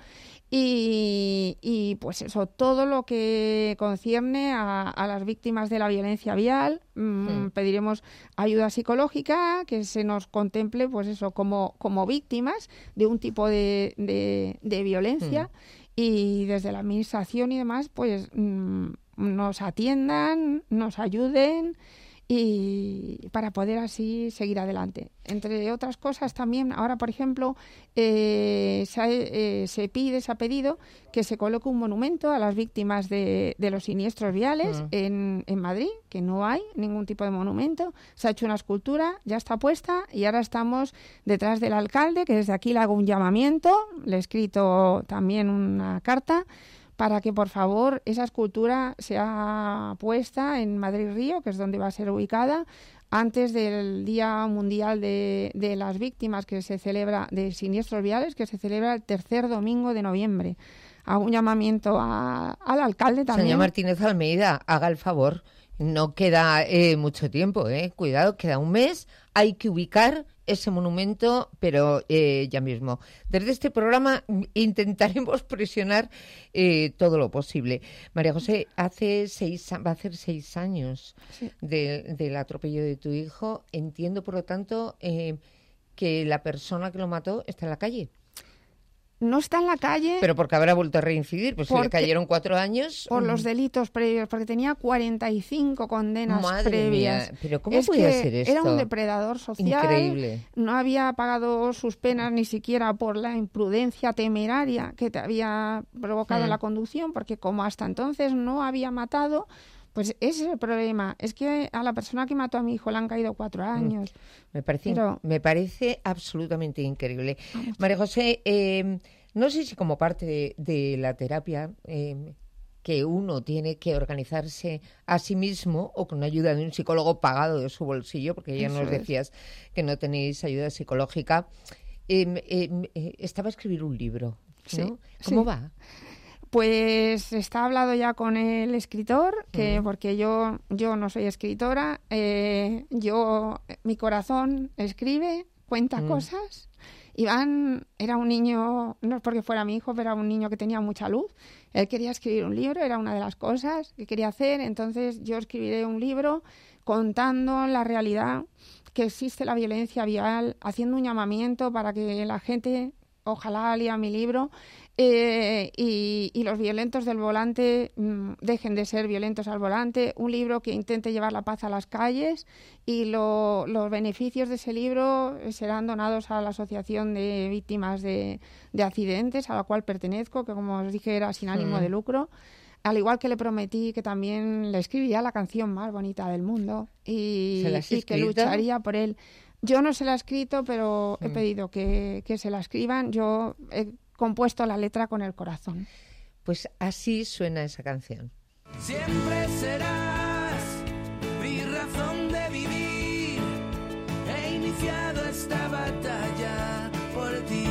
y, y pues eso, todo lo que concierne a, a las víctimas de la violencia vial. mm, Mm. Pediremos ayuda psicológica, que se nos contemple pues eso como, como víctimas de un tipo de, de, de violencia. Y desde la administración y demás, pues mm, nos atiendan, nos ayuden y para poder así seguir adelante. Entre otras cosas también, ahora por ejemplo, eh, se, ha- eh, se pide, se ha pedido que se coloque un monumento a las víctimas de, de los siniestros viales Mm. en, en Madrid, que no hay ningún tipo de monumento. Se ha hecho una escultura, ya está puesta y ahora estamos detrás del alcalde, que desde aquí le hago un llamamiento, le he escrito también una carta para que por favor esa escultura sea puesta en Madrid Río, que es donde va a ser ubicada, antes del Día Mundial de, de las Víctimas que se celebra de siniestros viales, que se celebra el tercer domingo de noviembre. Hago un llamamiento a- al alcalde también. Señor Martínez Almeida, haga el favor. No queda eh, mucho tiempo, ¿eh? Cuidado, queda un mes. Hay que ubicar ese monumento, pero eh, ya mismo. Desde este programa mm, intentaremos presionar eh, todo lo posible. María José, hace seis, a- va a hacer seis años Sí. de- del atropello de tu hijo. Entiendo, por lo tanto, eh, que la persona que lo mató está en la calle. No está en la calle. Pero porque habrá vuelto a reincidir, pues si le Porque- cayeron cuatro años. Por mm, los delitos previos, porque tenía cuarenta y cinco condenas Madre previas. mía, pero ¿cómo es podía que ser Era esto? un depredador social. Increíble. No había pagado sus penas ni siquiera por la imprudencia temeraria que te había provocado Mm. en la conducción, porque como hasta entonces no había matado, pues ese es el problema. Es que a la persona que mató a mi hijo le han caído cuatro años. Me parece, Pero- me parece absolutamente increíble. María José, eh, no sé si como parte de, de la terapia eh, que uno tiene que organizarse a sí mismo o con ayuda de un psicólogo pagado de su bolsillo, porque ya Eso nos es. decías que no tenéis ayuda psicológica, eh, eh, eh, estaba a escribir un libro, Sí, ¿no? ¿Cómo sí. va? Pues está hablado ya con el escritor, que Mm. porque yo, yo no soy escritora, eh, yo, mi corazón escribe, cuenta Mm. cosas. Iván era un niño, no es porque fuera mi hijo, pero era un niño que tenía mucha luz. Él quería escribir un libro, era una de las cosas que quería hacer. Entonces yo escribiré un libro contando la realidad que existe la violencia vial, haciendo un llamamiento para que la gente, ojalá lea mi libro, eh, y, y los violentos del volante mm, dejen de ser violentos al volante. Un libro que intente llevar la paz a las calles y lo- los beneficios de ese libro eh, serán donados a la Asociación de Víctimas de, de Accidentes, a la cual pertenezco, que como os dije era sin ánimo Mm. de lucro. Al igual que le prometí que también le escribiría la canción más bonita del mundo y, ¿Se la has y que escrito? lucharía por él. Yo no se la he escrito, pero he Mm. pedido que, que se la escriban. Yo he compuesto la letra con el corazón. Pues así suena esa canción. Siempre serás mi razón de vivir. He iniciado esta batalla por ti.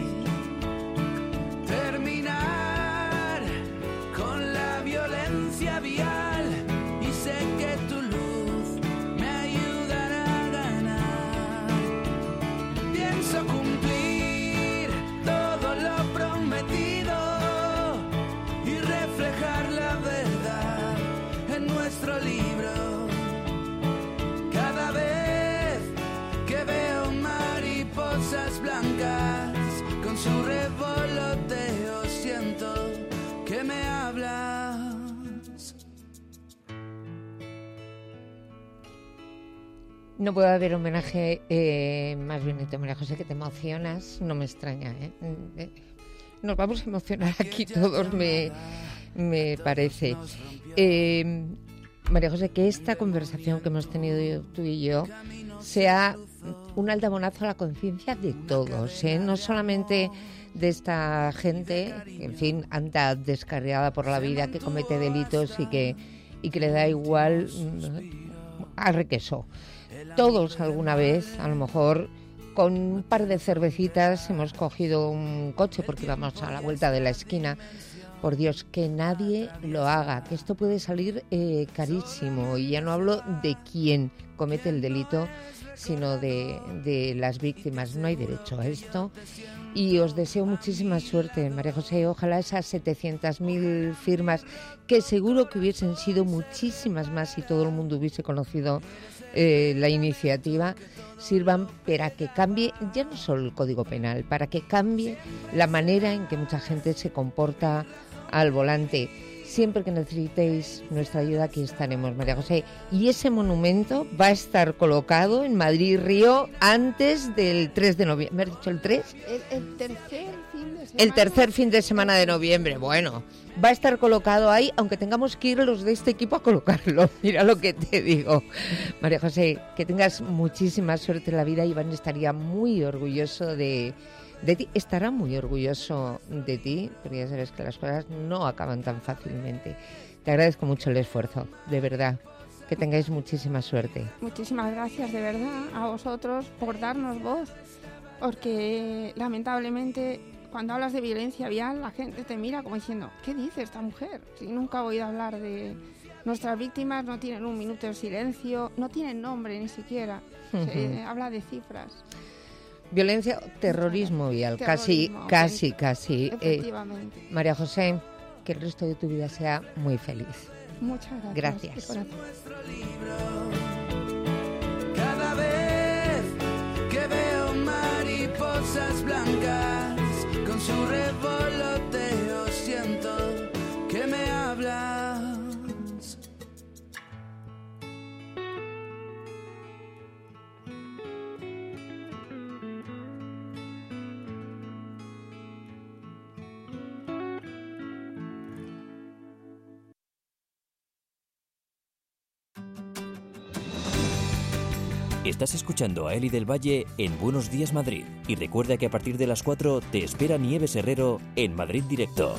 Terminar con la violencia vial y sé que tu luz me ayudará a ganar. Pienso cumplir todo lo prometido y reflejar la verdad en nuestro libro. Cada vez que veo mariposas blancas con su revoloteo siento que me hablas. No puede haber homenaje eh, más bonito, María José, que te emocionas. No me extraña, ¿eh? Eh, Nos vamos a emocionar aquí todos, me, me parece. Eh, María José, que esta conversación que hemos tenido tú y yo sea un aldabonazo a la conciencia de todos, ¿eh? No solamente de esta gente que, en fin, anda descarriada por la vida, que comete delitos y que, y que le da igual a requesó. Todos alguna vez, a lo mejor, con un par de cervecitas hemos cogido un coche porque íbamos a la vuelta de la esquina. Por Dios, que nadie lo haga, que esto puede salir eh, carísimo. Y ya no hablo de quién comete el delito, sino de, de las víctimas. No hay derecho a esto. Y os deseo muchísima suerte, María José. Ojalá esas setecientas mil firmas, que seguro que hubiesen sido muchísimas más si todo el mundo hubiese conocido eh, la iniciativa, sirvan para que cambie ya no solo el Código Penal, para que cambie la manera en que mucha gente se comporta al volante. Siempre que necesitéis nuestra ayuda, aquí estaremos, María José. Y ese monumento va a estar colocado en Madrid Río antes del tres de noviembre. ¿Me has dicho el tres? El, el tercer fin de semana. El tercer fin de semana de noviembre. Bueno, va a estar colocado ahí, aunque tengamos que ir los de este equipo a colocarlo. Mira lo que te digo. María José, que tengas muchísima suerte en la vida. Iván estaría muy orgulloso de... de ti, estará muy orgulloso de ti, porque ya sabes que las cosas no acaban tan fácilmente. Te agradezco mucho el esfuerzo, de verdad. Que tengáis muchísima suerte. Muchísimas gracias, de verdad, a vosotros por darnos voz, porque lamentablemente cuando hablas de violencia vial la gente te mira como diciendo, ¿qué dice esta mujer? Si nunca he oído hablar de... Nuestras víctimas no tienen un minuto de silencio, no tienen nombre ni siquiera, uh-huh. Se habla de cifras. Violencia, terrorismo vial, terrorismo, casi, casi, casi. Efectivamente. Eh, María José, que el resto de tu vida sea muy feliz. Muchas gracias. Gracias. Cada vez que veo mariposas blancas con su revoloteo siento que me hablas. Estás escuchando a Eli del Valle en Buenos Días Madrid. Y recuerda que a partir de las cuatro te espera Nieves Herrero en Madrid Directo.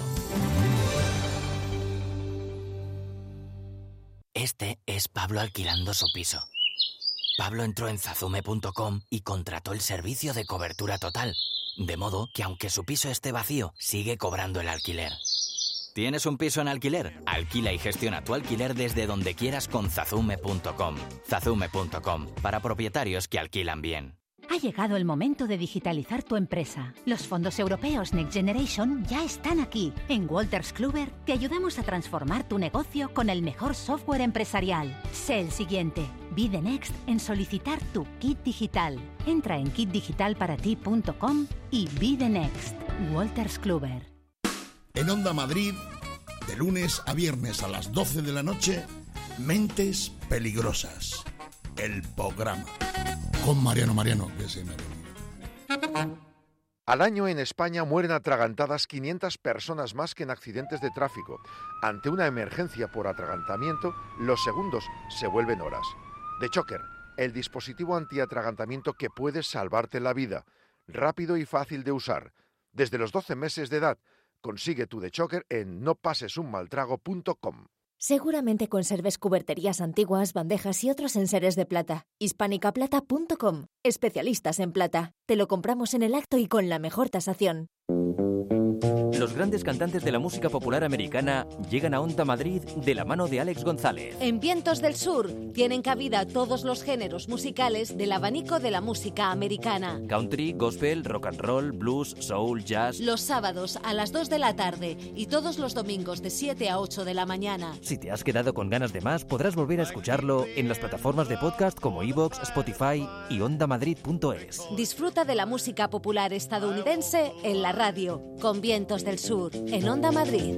Este es Pablo alquilando su piso. Pablo entró en zazume punto com y contrató el servicio de cobertura total. De modo que aunque su piso esté vacío, sigue cobrando el alquiler. ¿Tienes un piso en alquiler? Alquila y gestiona tu alquiler desde donde quieras con zazume punto com. zazume punto com, para propietarios que alquilan bien. Ha llegado el momento de digitalizar tu empresa. Los fondos europeos Next Generation ya están aquí. En Wolters Kluwer te ayudamos a transformar tu negocio con el mejor software empresarial. Sé el siguiente. Be the next en solicitar tu kit digital. Entra en kit digital para ti punto com y be the next. Wolters Kluwer. En Onda Madrid, de lunes a viernes a las doce de la noche, Mentes Peligrosas, el programa. Con Mariano Mariano, que se me olvidó. Al año en España mueren atragantadas quinientas personas más que en accidentes de tráfico. Ante una emergencia por atragantamiento, los segundos se vuelven horas. The Choker, el dispositivo antiatragantamiento que puede salvarte la vida. Rápido y fácil de usar. Desde los doce meses de edad, consigue tu The Choker en no pases un mal trago punto com. Seguramente conserves cuberterías antiguas, bandejas y otros enseres de plata. hispánica plata punto com. Especialistas en plata. Te lo compramos en el acto y con la mejor tasación. Los grandes cantantes de la música popular americana llegan a Onda Madrid de la mano de Alex González. En Vientos del Sur tienen cabida todos los géneros musicales del abanico de la música americana. Country, gospel, rock and roll, blues, soul, jazz. Los sábados a las dos de la tarde y todos los domingos de siete a ocho de la mañana. Si te has quedado con ganas de más, podrás volver a escucharlo en las plataformas de podcast como iVoox, Spotify y onda madrid punto es. Disfruta de la música popular estadounidense en la radio, con Vientos del Sur, en Onda Madrid.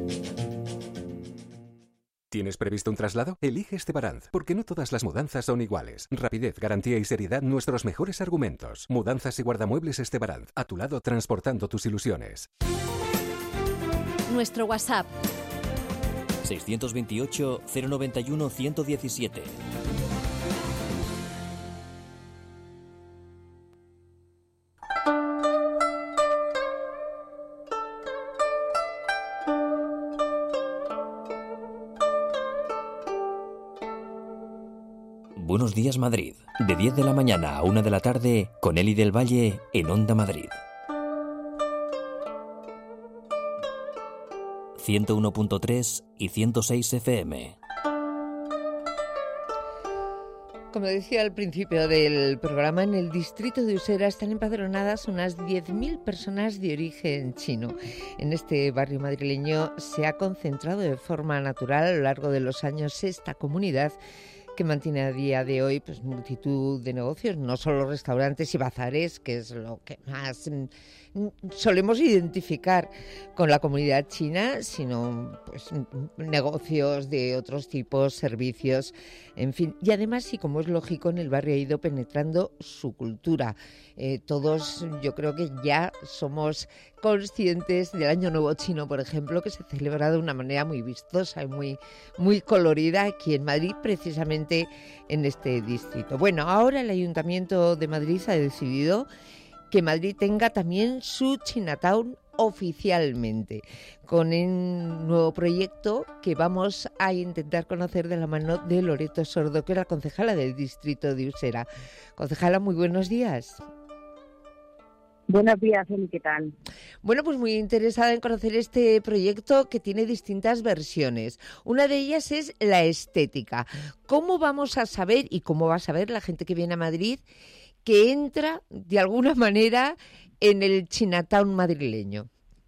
¿Tienes previsto un traslado? Elige Estebaranz, porque no todas las mudanzas son iguales. Rapidez, garantía y seriedad, nuestros mejores argumentos. Mudanzas y guardamuebles Estebaranz, a tu lado transportando tus ilusiones. Nuestro WhatsApp seiscientos veintiocho, cero noventa y uno, ciento diecisiete. Buenos Días Madrid, de diez de la mañana a una de la tarde, con Eli del Valle en Onda Madrid. ciento uno punto tres y ciento seis F M. Como decía al principio del programa, en el distrito de Usera están empadronadas unas diez mil personas de origen chino. En este barrio madrileño se ha concentrado de forma natural a lo largo de los años esta comunidad, que mantiene a día de hoy pues multitud de negocios, no solo restaurantes y bazares, que es lo que más mm, solemos identificar con la comunidad china, sino pues negocios de otros tipos, servicios, en fin. Y además, y como es lógico, en el barrio ha ido penetrando su cultura. Eh, todos, yo creo que ya somos conscientes del Año Nuevo Chino, por ejemplo, que se celebra de una manera muy vistosa y muy, muy colorida aquí en Madrid, precisamente en este distrito. Bueno, ahora el Ayuntamiento de Madrid ha decidido que Madrid tenga también su Chinatown oficialmente, con un nuevo proyecto que vamos a intentar conocer de la mano de Loreto Sordo, que es la concejala del distrito de Usera. Concejala, muy buenos días. Buenos días, Eli, ¿qué tal? Bueno, pues muy interesada en conocer este proyecto que tiene distintas versiones. Una de ellas es la estética. ¿Cómo vamos a saber y cómo va a saber la gente que viene a Madrid que entra de alguna manera en el Chinatown madrileño?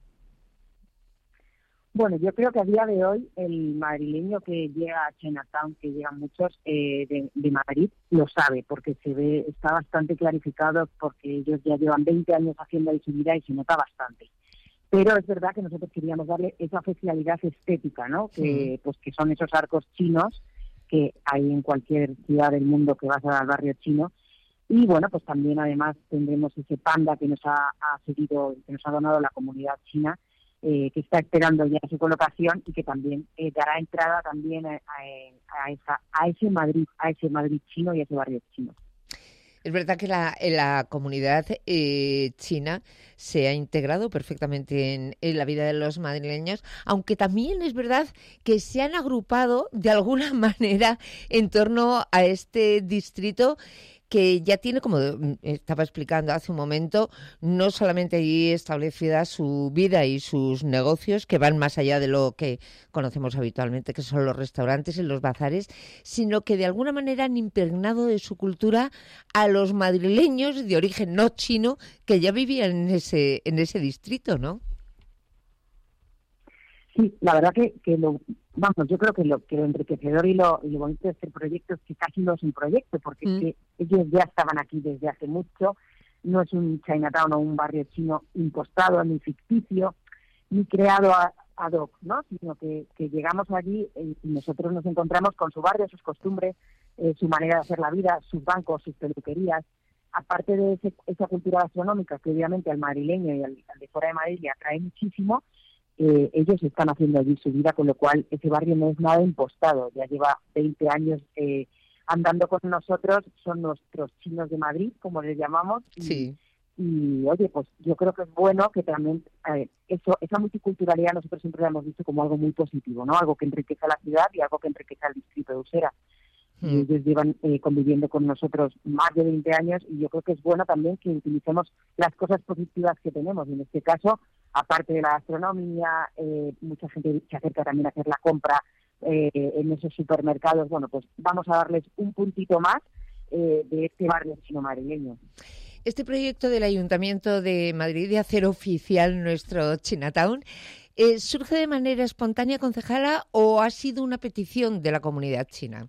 Bueno, yo creo que a día de hoy el madrileño que llega a Chinatown, que llegan muchos eh, de, de Madrid, lo sabe, porque se ve, está bastante clarificado, porque ellos ya llevan veinte años haciendo ahí su vida y se nota bastante. Pero es verdad que nosotros queríamos darle esa oficialidad estética, ¿no? Que, sí. Pues que son esos arcos chinos que hay en cualquier ciudad del mundo que vas al barrio chino. Y bueno, pues también además tendremos ese panda que nos ha, ha seguido, que nos ha donado la comunidad china, Eh, que está esperando ya su colocación y que también eh, dará entrada también a, a, a, esa, a ese Madrid, a ese Madrid chino y a ese barrio chino. Es verdad que la, la comunidad eh, china se ha integrado perfectamente en, en la vida de los madrileños, aunque también es verdad que se han agrupado de alguna manera en torno a este distrito, que ya tiene, como estaba explicando hace un momento, no solamente allí establecida su vida y sus negocios, que van más allá de lo que conocemos habitualmente, que son los restaurantes y los bazares, sino que de alguna manera han impregnado de su cultura a los madrileños de origen no chino que ya vivían en ese, en ese distrito, ¿no? Sí, la verdad que, que lo, vamos, yo creo que lo que lo enriquecedor y lo, y lo bonito de este proyecto es que casi no es un proyecto, porque mm. es que ellos ya estaban aquí desde hace mucho, no es un Chinatown o un barrio chino impostado, ni ficticio, ni creado a, ad hoc, ¿no? Sino que, que llegamos allí y nosotros nos encontramos con su barrio, sus costumbres, eh, su manera de hacer la vida, sus bancos, sus peluquerías, aparte de ese, esa cultura gastronómica que obviamente al madrileño y al, al de fuera de Madrid le atrae muchísimo. Eh, ellos están haciendo allí su vida, con lo cual ese barrio no es nada impostado, ya lleva veinte años eh, andando con nosotros, son nuestros chinos de Madrid, como les llamamos, y, sí. y oye, pues yo creo que es bueno que también eh, eso, esa multiculturalidad nosotros siempre la hemos visto como algo muy positivo, ¿no? Algo que enriquece a la ciudad y algo que enriquece al distrito de Usera. Mm. Y ellos llevan eh, conviviendo con nosotros más de veinte años y yo creo que es bueno también que utilicemos las cosas positivas que tenemos, y en este caso, aparte de la gastronomía, eh, mucha gente se acerca también a hacer la compra eh, en esos supermercados. Bueno, pues vamos a darles un puntito más eh, de este barrio chino madrileño. Este proyecto del Ayuntamiento de Madrid de hacer oficial nuestro Chinatown, eh, ¿surge de manera espontánea, concejala, o ha sido una petición de la comunidad china?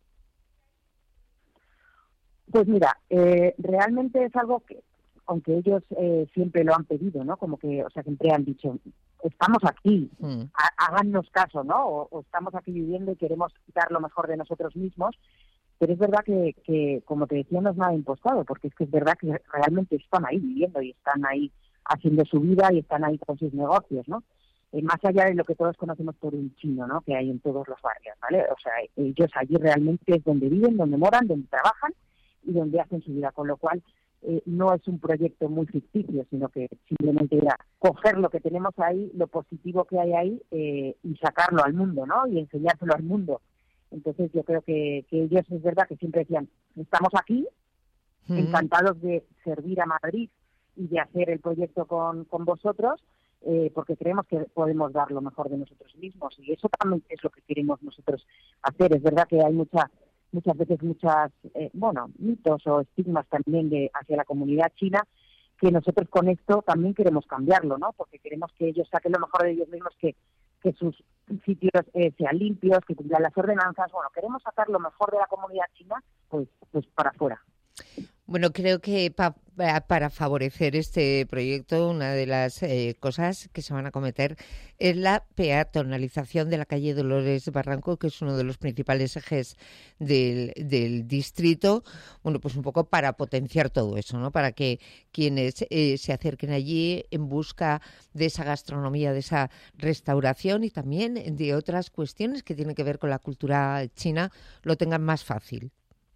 Pues mira, eh, realmente es algo que, aunque ellos eh, siempre lo han pedido, ¿no? Como que, o sea, siempre han dicho, estamos aquí, mm. hágannos caso, ¿no? O, o estamos aquí viviendo y queremos dar lo mejor de nosotros mismos. Pero es verdad que, que, como te decía, no es nada impostado, porque es que es verdad que realmente están ahí viviendo y están ahí haciendo su vida y están ahí con sus negocios, ¿no? Eh, más allá de lo que todos conocemos por un chino, ¿no? Que hay en todos los barrios, ¿vale? O sea, ellos allí realmente es donde viven, donde moran, donde trabajan y donde hacen su vida, con lo cual eh, no es un proyecto muy ficticio, sino que simplemente era coger lo que tenemos ahí, lo positivo que hay ahí, eh, y sacarlo al mundo, ¿no? Y enseñárselo al mundo. Entonces yo creo que, que ellos es verdad que siempre decían, estamos aquí, Mm. encantados de servir a Madrid y de hacer el proyecto con, con vosotros, eh, porque creemos que podemos dar lo mejor de nosotros mismos, y eso también es lo que queremos nosotros hacer. Es verdad que hay mucha, muchas veces muchas, eh, bueno, mitos o estigmas también de hacia la comunidad china, que nosotros con esto también queremos cambiarlo, ¿no? Porque queremos que ellos saquen lo mejor de ellos mismos, que, que sus sitios eh, sean limpios, que cumplan las ordenanzas. Bueno, queremos sacar lo mejor de la comunidad china, pues, pues para afuera. Bueno, creo que pa- pa- para favorecer este proyecto, una de las eh, cosas que se van a acometer es la peatonalización de la calle Dolores Barranco, que es uno de los principales ejes del, del distrito. Bueno, pues un poco para potenciar todo eso, ¿no? Para que quienes eh, se acerquen allí en busca de esa gastronomía, de esa restauración y también de otras cuestiones que tienen que ver con la cultura china, lo tengan más fácil.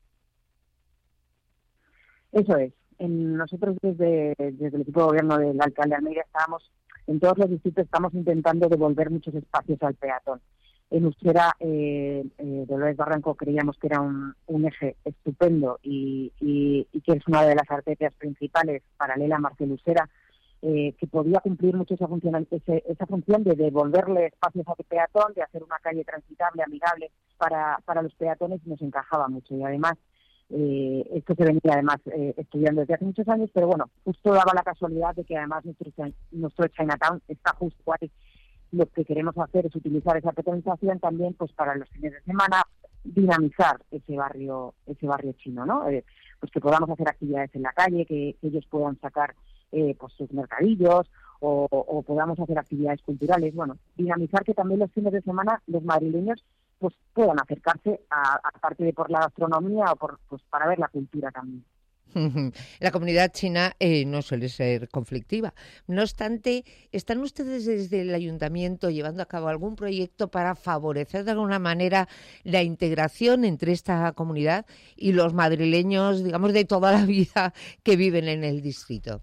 Eso es. En nosotros desde, desde el equipo de gobierno del alcalde Almeida estábamos, en todos los distritos estamos intentando devolver muchos espacios al peatón. En Usera, eh, eh, Dolores Barranco, creíamos que era un, un eje estupendo y, y, y que es una de las arterias principales, paralela a Marcel Usera, eh, que podía cumplir mucho esa función, ese, esa función de devolverle espacios al peatón, de hacer una calle transitable, amigable para, para los peatones, y nos encajaba mucho. Y además, Eh, esto se venía además eh, estudiando desde hace muchos años, pero bueno, justo daba la casualidad de que además nuestro, nuestro Chinatown está justo ahí. Lo que queremos hacer es utilizar esa peatonalización también pues para los fines de semana, dinamizar ese barrio ese barrio chino, ¿no? Eh, pues que podamos hacer actividades en la calle, que, que ellos puedan sacar eh, pues sus mercadillos o, o podamos hacer actividades culturales. Bueno, dinamizar que también los fines de semana los madrileños pues puedan acercarse a, aparte de por la gastronomía o por pues para ver la cultura también. La comunidad china eh, no suele ser conflictiva. No obstante, ¿están ustedes desde el ayuntamiento llevando a cabo algún proyecto para favorecer de alguna manera la integración entre esta comunidad y los madrileños, digamos, de toda la vida que viven en el distrito?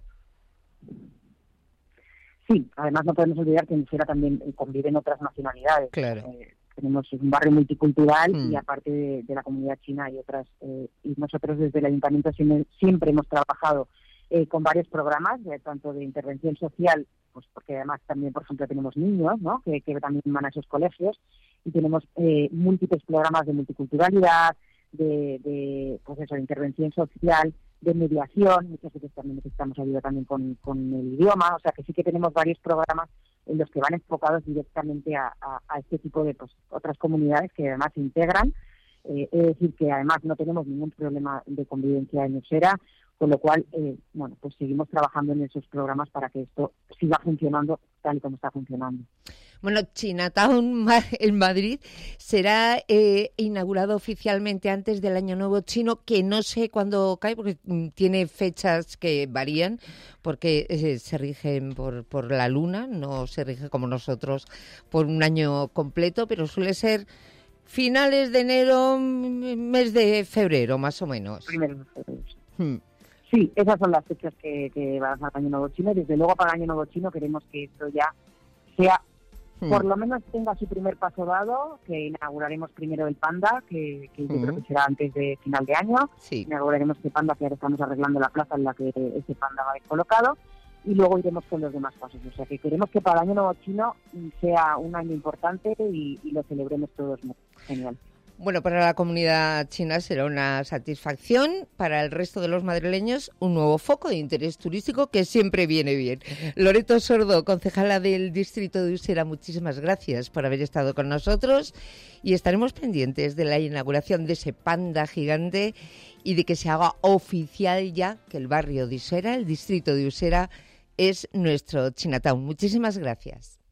Sí, además no podemos olvidar que en Usera también conviven otras nacionalidades. Claro. Eh, tenemos un barrio multicultural Mm. y aparte de, de la comunidad china hay otras. Eh, y nosotros desde el ayuntamiento siempre, siempre hemos trabajado eh, con varios programas, eh, tanto de intervención social, pues porque además también, por ejemplo, tenemos niños, ¿no? que, que también van a esos colegios, y tenemos eh, múltiples programas de multiculturalidad, de, de, pues eso, de intervención social, de mediación. Muchas veces también necesitamos ayuda también con, con el idioma, o sea que sí que tenemos varios programas en los que van enfocados directamente a, a, a este tipo de pues, otras comunidades que además se integran. Eh, es decir, que además no tenemos ningún problema de convivencia en Usera, con lo cual, eh, bueno, pues seguimos trabajando en esos programas para que esto siga funcionando tal y como está funcionando. Bueno, Chinatown en Madrid será eh, inaugurado oficialmente antes del Año Nuevo Chino, que no sé cuándo cae, porque tiene fechas que varían, porque eh, se rigen por, por la luna, no se rige como nosotros por un año completo, pero suele ser finales de enero, mes de febrero, más o menos. Primero de febrero. Hmm. Sí, esas son las fechas que, que van a ser el Año Nuevo Chino. Desde luego, para el Año Nuevo Chino queremos que esto ya sea, Hmm. por lo menos tenga su primer paso dado, que inauguraremos primero el Panda, que, que yo Hmm. creo que será antes de final de año. Sí. Inauguraremos este Panda, que ahora estamos arreglando la plaza en la que ese Panda va a ir colocado, y luego iremos con los demás pasos. O sea que queremos que para el Año Nuevo Chino sea un año importante y, y lo celebremos todos. Genial. Bueno, para la comunidad china será una satisfacción, para el resto de los madrileños un nuevo foco de interés turístico que siempre viene bien. Loreto Sordo, concejala del distrito de Usera, muchísimas gracias por haber estado con nosotros y estaremos pendientes de la inauguración de ese panda gigante y de que se haga oficial ya que el barrio de Usera, el distrito de Usera, es nuestro Chinatown. Muchísimas gracias.